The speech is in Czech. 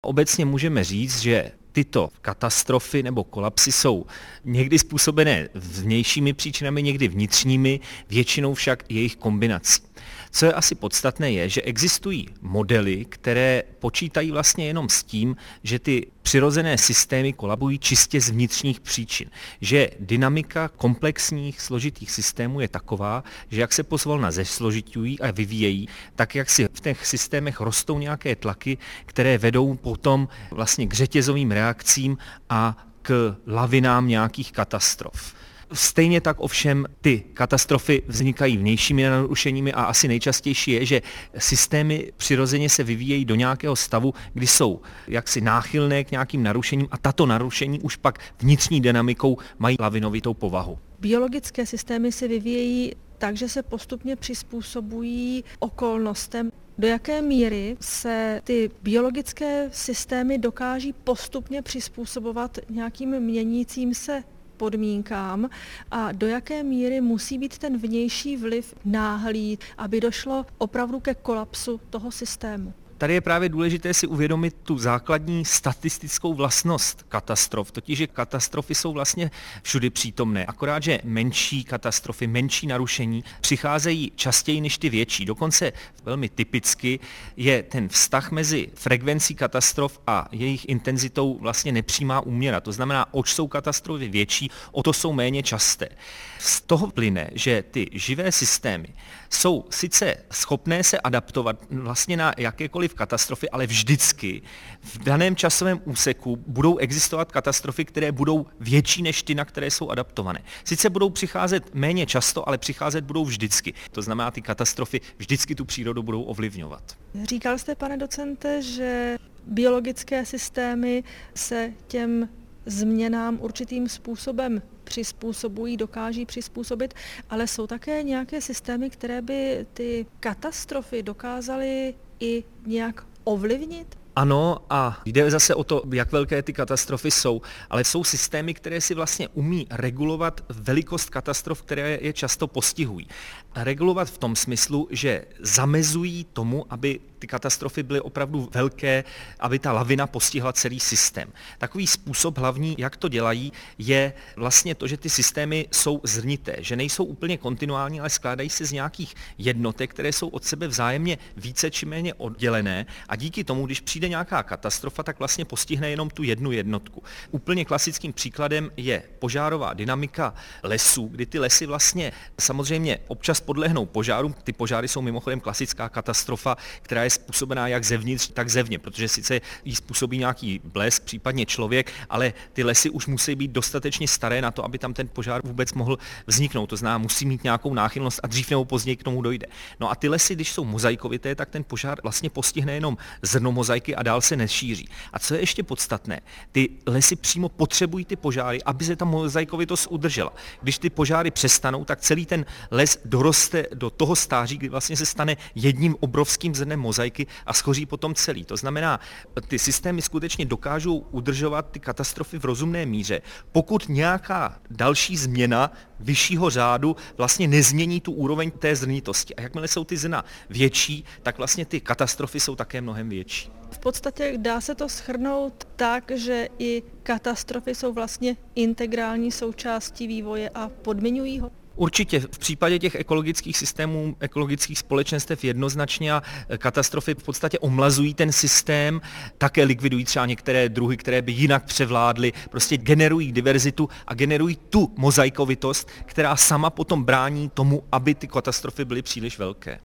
Obecně můžeme říct, že tyto katastrofy nebo kolapsy jsou někdy způsobené vnějšími příčinami, někdy vnitřními, většinou však jejich kombinací. Co je asi podstatné je, že existují modely, které počítají vlastně jenom s tím, že ty přirozené systémy kolabují čistě z vnitřních příčin. Že dynamika komplexních složitých systémů je taková, že jak se pozvolna zesložiťují a vyvíjejí, tak jak si v těch systémech rostou nějaké tlaky, které vedou potom vlastně k řetězovým reakcím a k lavinám nějakých katastrof. Stejně tak ovšem ty katastrofy vznikají vnějšími narušeními a asi nejčastější je, že systémy přirozeně se vyvíjejí do nějakého stavu, kdy jsou jaksi náchylné k nějakým narušením a tato narušení už pak vnitřní dynamikou mají lavinovitou povahu. Biologické systémy se vyvíjejí tak, že se postupně přizpůsobují okolnostem. Do jaké míry se ty biologické systémy dokáží postupně přizpůsobovat nějakým měnícím se podmínkám a do jaké míry musí být ten vnější vliv náhlý, aby došlo opravdu ke kolapsu toho systému? Tady je právě důležité si uvědomit tu základní statistickou vlastnost katastrof, totiž že katastrofy jsou vlastně všudy přítomné, akorát, že menší katastrofy, menší narušení přicházejí častěji než ty větší. Dokonce velmi typicky je ten vztah mezi frekvencí katastrof a jejich intenzitou vlastně nepřímá úměra. To znamená, oč jsou katastrofy větší, o to jsou méně časté. Z toho plyne, že ty živé systémy jsou sice schopné se adaptovat vlastně na jakékoliv katastrofy, ale vždycky v daném časovém úseku budou existovat katastrofy, které budou větší než ty, na které jsou adaptované. Sice budou přicházet méně často, ale přicházet budou vždycky. To znamená, ty katastrofy vždycky tu přírodu budou ovlivňovat. Říkal jste, pane docente, že biologické systémy se těm změnám určitým způsobem přizpůsobují, dokáží přizpůsobit, ale jsou také nějaké systémy, které by ty katastrofy dokázaly i nějak ovlivnit? Ano, a jde zase o to, jak velké ty katastrofy jsou, ale jsou systémy, které si vlastně umí regulovat velikost katastrof, které je často postihují. Regulovat v tom smyslu, že zamezují tomu, aby ty katastrofy byly opravdu velké, aby ta lavina postihla celý systém. Takový způsob hlavní, jak to dělají, je vlastně to, že ty systémy jsou zrnité, že nejsou úplně kontinuální, ale skládají se z nějakých jednotek, které jsou od sebe vzájemně více či méně oddělené a díky tomu, když přijde nějaká katastrofa, tak vlastně postihne jenom tu jednu jednotku. Úplně klasickým příkladem je požárová dynamika lesů, kdy ty lesy vlastně samozřejmě občas podlehnou požárům. Ty požáry jsou mimochodem klasická katastrofa, která je způsobená jak zevnitř, tak zevně, protože sice jí způsobí nějaký blesk, případně člověk, ale ty lesy už musí být dostatečně staré na to, aby tam ten požár vůbec mohl vzniknout. To znamená, musí mít nějakou náchylnost a dřív nebo později k tomu dojde. No a ty lesy, když jsou mozaikovité, tak ten požár vlastně postihne jenom zrno mozaiky a dál se nešíří. A co je ještě podstatné, ty lesy přímo potřebují ty požáry, aby se ta mozaikovitost udržela. Když ty požáry přestanou, tak celý ten les doroste do toho stáří, kdy vlastně se stane jedním obrovským zrnem mozaiky a schoří potom celý. To znamená, ty systémy skutečně dokážou udržovat ty katastrofy v rozumné míře, pokud nějaká další změna vyššího řádu vlastně nezmění tu úroveň té zrnitosti. A jakmile jsou ty zrna větší, tak vlastně ty katastrofy jsou také mnohem větší. V podstatě dá se to shrnout tak, že i katastrofy jsou vlastně integrální součástí vývoje a podmiňují ho? Určitě v případě těch ekologických systémů, ekologických společenstev jednoznačně a katastrofy v podstatě omlazují ten systém, také likvidují třeba některé druhy, které by jinak převládly, prostě generují diverzitu a generují tu mozaikovitost, která sama potom brání tomu, aby ty katastrofy byly příliš velké.